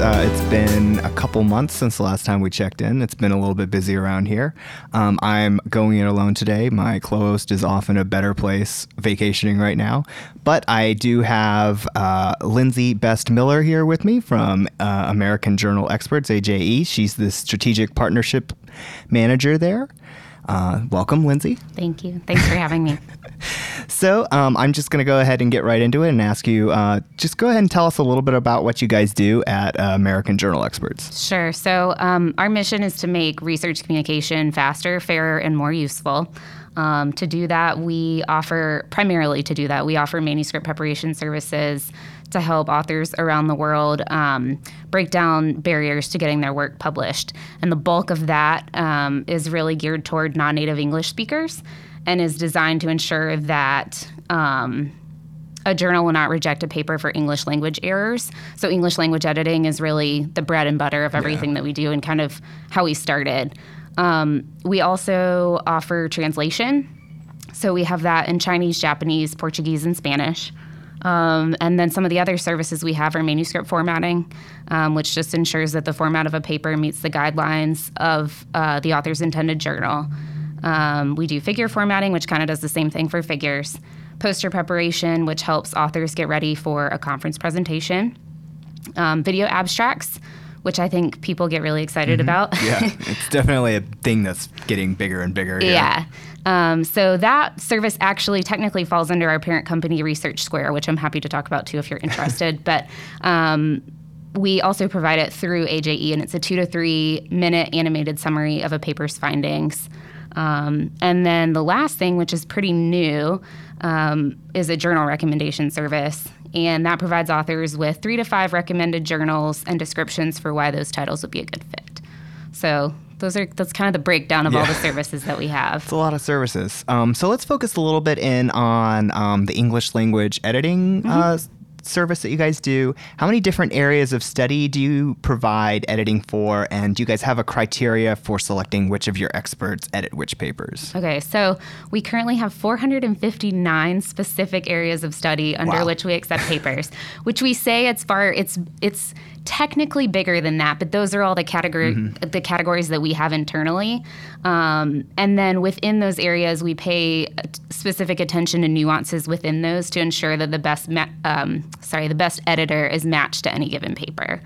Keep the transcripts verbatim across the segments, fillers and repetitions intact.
Uh, it's been a couple months since the last time we checked in. It's been a little bit busy around here. Um, I'm going in alone today. My co-host is off in a better place vacationing right now. But I do have uh, Lindsay Best Miller here with me from uh, American Journal Experts, A J E. She's the Strategic Partnership Manager there. Uh, welcome, Lindsay. Thank you. Thanks for having me. So um, I'm just going to go ahead and get right into it and ask you, uh, just go ahead and tell us a little bit about what you guys do at uh, American Journal Experts. Sure. So um, our mission is to make research communication faster, fairer, and more useful. Um, to do that, we offer, primarily to do that, we offer manuscript preparation services to help authors around the world um, break down barriers to getting their work published. And the bulk of that um, is really geared toward non-native English speakers and is designed to ensure that um, a journal will not reject a paper for English language errors. So English language editing is really the bread and butter of everything yeah. that we do and kind of how we started. Um, we also offer translation. So we have that in Chinese, Japanese, Portuguese, and Spanish. Um, and then some of the other services we have are manuscript formatting, um, which just ensures that the format of a paper meets the guidelines of uh, the author's intended journal. Um, we do figure formatting, which kind of does the same thing for figures. Poster preparation, which helps authors get ready for a conference presentation. Um, video abstracts, which I think people get really excited mm-hmm. about. Yeah, it's definitely a thing that's getting bigger and bigger. Here. Yeah. Um, so that service actually technically falls under our parent company, Research Square, which I'm happy to talk about too if you're interested. But um, we also provide it through A J E, and it's a two to three minute animated summary of a paper's findings. Um, and then the last thing, which is pretty new, um, is a journal recommendation service. And that provides authors with three to five recommended journals and descriptions for why those titles would be a good fit. So those are that's kind of the breakdown of yeah. all the services that we have. It's a lot of services. Um, so let's focus a little bit in on um, the English language editing mm-hmm. uh, service that you guys do. How many different areas of study do you provide editing for? And do you guys have a criteria for selecting which of your experts edit which papers? Okay, so we currently have four hundred fifty-nine specific areas of study under wow. which we accept papers, which we say it's far, it's it's technically bigger than that, but those are all the category mm-hmm. the categories that we have internally. Um, and then within those areas, we pay specific attention to nuances within those to ensure that the best ma- um, sorry the best editor is matched to any given paper.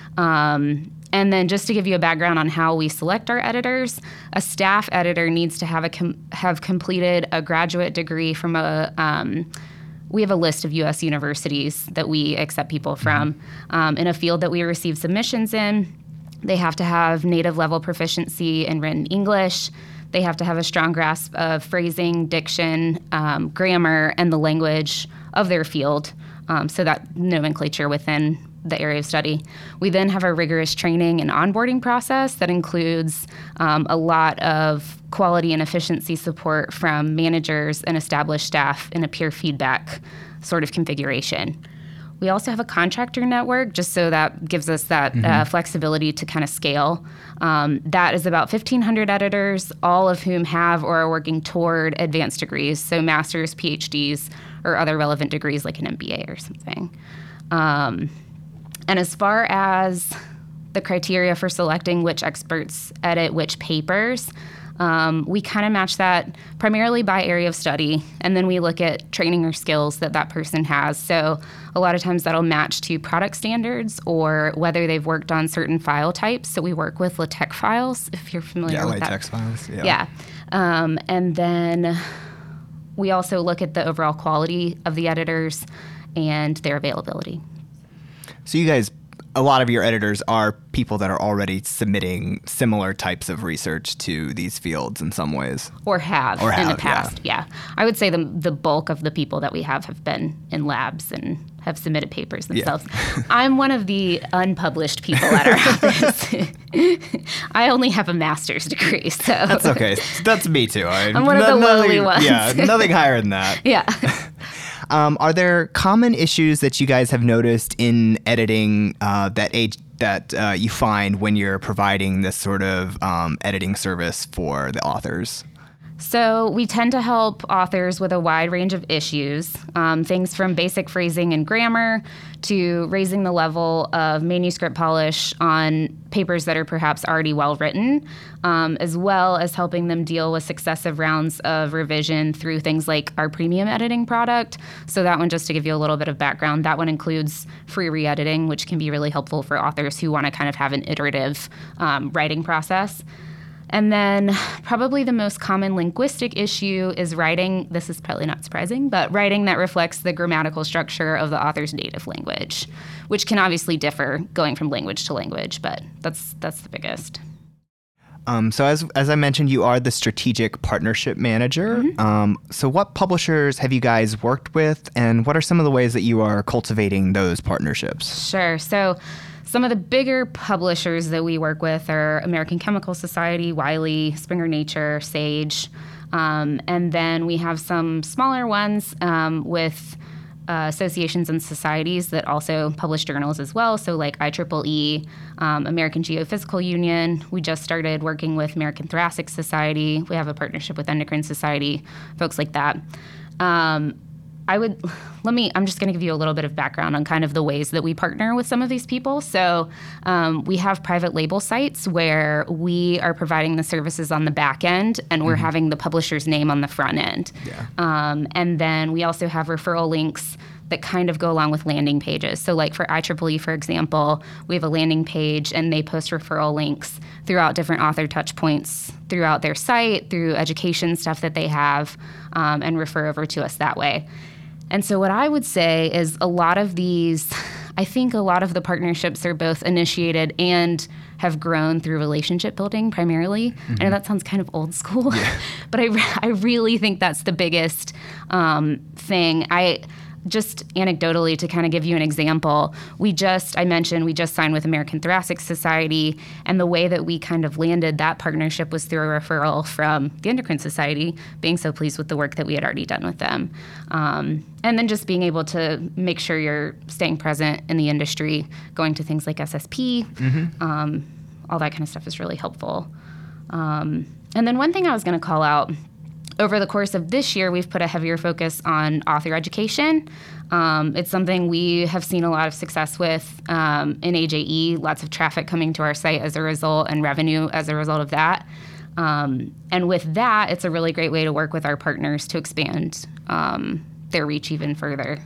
Um, and then just to give you a background on how we select our editors, a staff editor needs to have a com- have completed a graduate degree from a um, we have a list of U S universities that we accept people from um, in a field that we receive submissions in. They have to have native level proficiency in written English. They have to have a strong grasp of phrasing, diction, um, grammar, and the language of their field. Um, so that nomenclature within the area of study. We then have a rigorous training and onboarding process that includes um, a lot of quality and efficiency support from managers and established staff in a peer feedback sort of configuration. We also have a contractor network, just so that gives us that mm-hmm. uh, flexibility to kind of scale. Um, that is about fifteen hundred editors, all of whom have or are working toward advanced degrees, so masters, P H Ds, or other relevant degrees like an M B A or something. Um, And as far as the criteria for selecting which experts edit which papers, um, we kind of match that primarily by area of study, and then we look at training or skills that that person has. So a lot of times that'll match to product standards or whether they've worked on certain file types. So we work with LaTeX files, if you're familiar yeah, with that. Yeah, LaTeX files. Yeah. Yeah. Um, and then we also look at the overall quality of the editors and their availability. So you guys, a lot of your editors are people that are already submitting similar types of research to these fields in some ways. Or have or in have, the past, yeah. yeah. I would say the the bulk of the people that we have have been in labs and have submitted papers themselves. Yeah. I'm one of the unpublished people at our office. I only have a master's degree, so. That's okay. That's me too. I, I'm one no, of the lowly ones. Yeah, nothing higher than that. Yeah. Um, are there common issues that you guys have noticed in editing uh, that age that uh, you find when you're providing this sort of um, editing service for the authors? So we tend to help authors with a wide range of issues, um, things from basic phrasing and grammar to raising the level of manuscript polish on papers that are perhaps already well written, um, as well as helping them deal with successive rounds of revision through things like our premium editing product. So that one, just to give you a little bit of background, that one includes free re-editing, which can be really helpful for authors who want to kind of have an iterative um, writing process. And then probably the most common linguistic issue is writing, this is probably not surprising, but writing that reflects the grammatical structure of the author's native language, which can obviously differ going from language to language, but that's that's the biggest. Um, so as as I mentioned, you are the strategic partnership manager. Mm-hmm. Um, so what publishers have you guys worked with, and what are some of the ways that you are cultivating those partnerships? Sure. So some of the bigger publishers that we work with are American Chemical Society, Wiley, Springer Nature, Sage. Um, and then we have some smaller ones um, with uh, associations and societies that also publish journals as well. So like I triple E, um, American Geophysical Union. We just started working with American Thoracic Society. We have a partnership with Endocrine Society, folks like that. Um, I would, let me, I'm just going to give you a little bit of background on kind of the ways that we partner with some of these people. So um, we have private label sites where we are providing the services on the back end and we're mm-hmm. having the publisher's name on the front end. Yeah. Um, and then we also have referral links that kind of go along with landing pages. So like for I triple E, for example, we have a landing page and they post referral links throughout different author touch points throughout their site, through education stuff that they have, um, and refer over to us that way. And so what I would say is a lot of these, I think a lot of the partnerships are both initiated and have grown through relationship building primarily. Mm-hmm. I know that sounds kind of old school, yeah. but I, I really think that's the biggest um, thing. I Just anecdotally, to kind of give you an example, we just, I mentioned, we just signed with American Thoracic Society, and the way that we kind of landed that partnership was through a referral from the Endocrine Society, being so pleased with the work that we had already done with them. Um, and then just being able to make sure you're staying present in the industry, going to things like S S P, mm-hmm. um, all that kind of stuff is really helpful. Um, and then one thing I was going to call out, over the course of this year, we've put a heavier focus on author education. Um, it's something we have seen a lot of success with um, in A J E, lots of traffic coming to our site as a result and revenue as a result of that. Um, and with that, it's a really great way to work with our partners to expand um, their reach even further.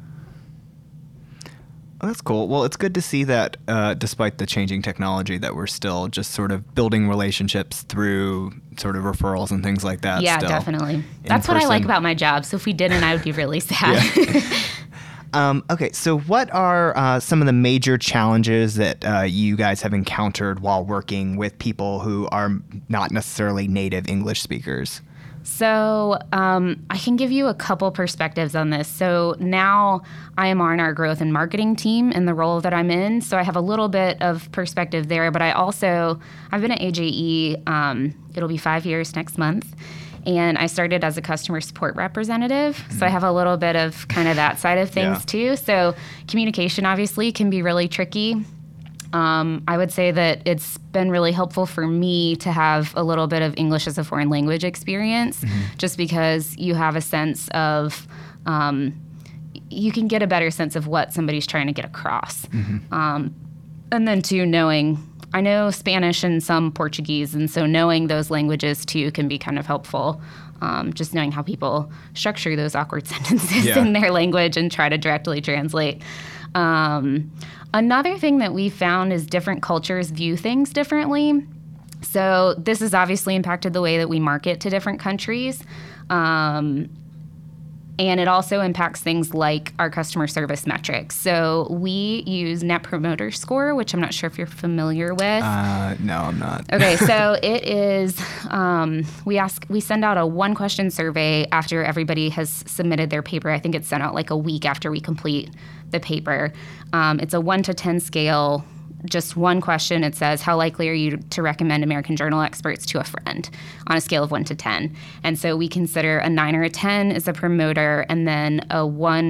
Oh, that's cool. Well, it's good to see that uh, despite the changing technology that we're still just sort of building relationships through sort of referrals and things like that. Yeah, still definitely. That's what I like about my job. So if we didn't, I would be really sad. um, okay, so what are uh, some of the major challenges that uh, you guys have encountered while working with people who are not necessarily native English speakers? So um, I can give you a couple perspectives on this. So now I am on our growth and marketing team in the role that I'm in. So I have a little bit of perspective there. But I also, I've been at A J E, um, it'll be five years next month. And I started as a customer support representative. Mm-hmm. So I have a little bit of kind of that side of things yeah. too. So communication obviously can be really tricky. Um, I would say that it's been really helpful for me to have a little bit of English as a foreign language experience, mm-hmm. just because you have a sense of, um, you can get a better sense of what somebody's trying to get across. Mm-hmm. Um, and then too, knowing, I know Spanish and some Portuguese, and so knowing those languages too can be kind of helpful. Um, just knowing how people structure those awkward sentences yeah. in their language and try to directly translate. Um, another thing that we found is different cultures view things differently. So this has obviously impacted the way that we market to different countries. Um, and it also impacts things like our customer service metrics. So we use Net Promoter Score, which I'm not sure if you're familiar with. Uh, no, I'm not. Okay, so it is, um, we ask, we send out a one question survey after everybody has submitted their paper. I think it's sent out like a week after we complete the paper. Um, it's a one to ten scale. Just one question. It says, how likely are you to recommend American Journal experts to a friend on a scale of one to ten? And so we consider a nine or a ten as a promoter, and then a one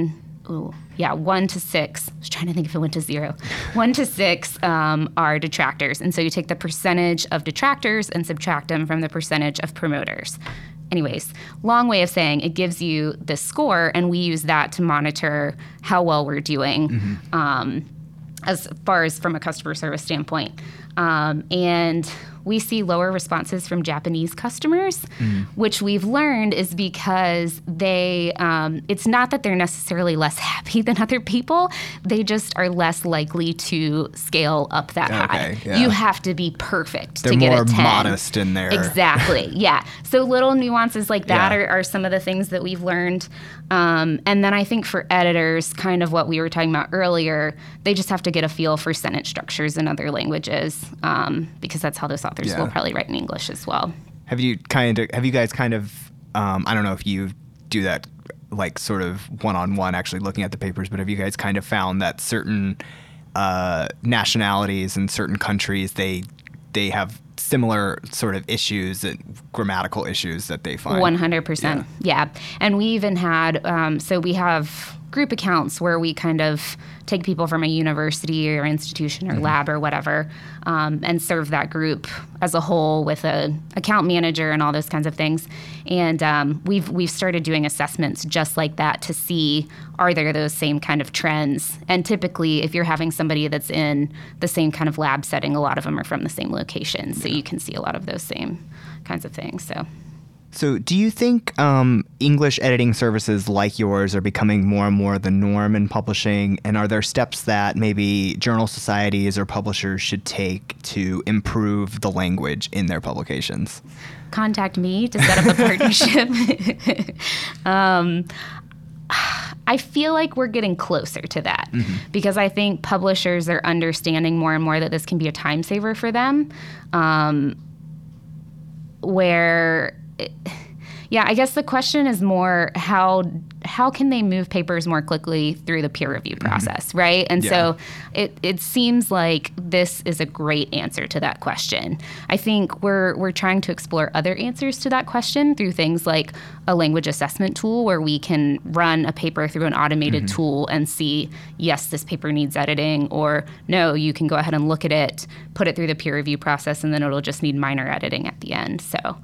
ooh, yeah, one to six. I was trying to think if it went to zero. One to six um, are detractors. And so you take the percentage of detractors and subtract them from the percentage of promoters. Anyways, long way of saying it gives you the score, and we use that to monitor how well we're doing mm-hmm. um, as far as from a customer service standpoint. Um, and we see lower responses from Japanese customers, mm. which we've learned is because they, um, it's not that they're necessarily less happy than other people. They just are less likely to scale up that okay, high. Yeah. You have to be perfect they're to get a ten. They're more modest in there. Exactly, yeah. So little nuances like that yeah. are, are some of the things that we've learned. Um, and then I think for editors, kind of what we were talking about earlier, they just have to get a feel for sentence structures in other languages um, because that's how those authors Yeah. will probably write in English as well. Have you kind of, have you guys kind of, um, I don't know if you do that like sort of one-on-one actually looking at the papers, but have you guys kind of found that certain uh, nationalities and certain countries, they they have similar sort of issues and grammatical issues that they find? one hundred percent. Yeah. yeah. And we even had, um, so we have group accounts where we kind of take people from a university or institution or mm-hmm. lab or whatever um, and serve that group as a whole with a account manager and all those kinds of things. And um, we've we've started doing assessments just like that to see, are there those same kind of trends? And typically, if you're having somebody that's in the same kind of lab setting, a lot of them are from the same location. So yeah. you can see a lot of those same kinds of things. So. So do you think um, English editing services like yours are becoming more and more the norm in publishing? And are there steps that maybe journal societies or publishers should take to improve the language in their publications? Contact me to set up a partnership. um, I feel like we're getting closer to that mm-hmm. because I think publishers are understanding more and more that this can be a time saver for them, um, where... It, yeah, I guess the question is more how how can they move papers more quickly through the peer review process, mm-hmm. right? And yeah. so it, it seems like this is a great answer to that question. I think we're we're trying to explore other answers to that question through things like a language assessment tool where we can run a paper through an automated mm-hmm. tool and see, yes, this paper needs editing, or no, you can go ahead and look at it, put it through the peer review process, and then it'll just need minor editing at the end. So.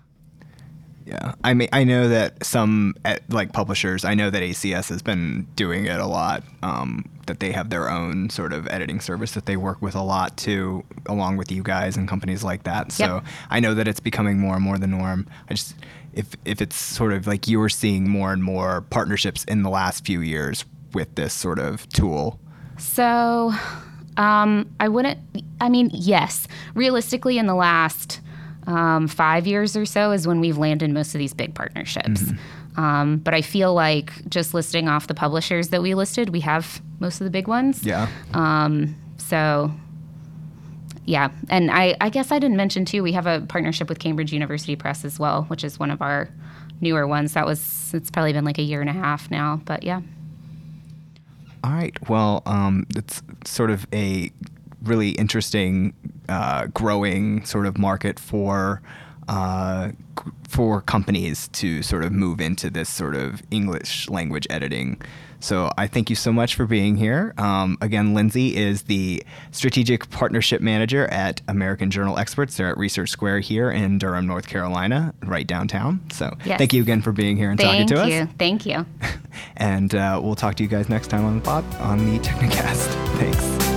Yeah, I mean, I know that some like publishers, I know that A C S has been doing it a lot, um, that they have their own sort of editing service that they work with a lot too, along with you guys and companies like that. So yep. I know that it's becoming more and more the norm. I just, if if it's sort of like you were seeing more and more partnerships in the last few years with this sort of tool. So um, I wouldn't, I mean, yes, realistically in the last Um, five years or so is when we've landed most of these big partnerships. Mm-hmm. Um, but I feel like just listing off the publishers that we listed, we have most of the big ones. Yeah. Um, so, yeah. And I, I guess I didn't mention, too, we have a partnership with Cambridge University Press as well, which is one of our newer ones. That was, it's probably been like a year and a half now, but yeah. All right. Well, um, it's sort of a really interesting, uh, growing sort of market for uh, for companies to sort of move into this sort of English language editing. So I thank you so much for being here. Um, again, Lindsay is the Strategic Partnership Manager at American Journal Experts. They're at Research Square here in Durham, North Carolina, right downtown. So yes. Thank you again for being here and thank talking to you. us. Thank you. And uh, we'll talk to you guys next time on the pod on the Technicast. Thanks.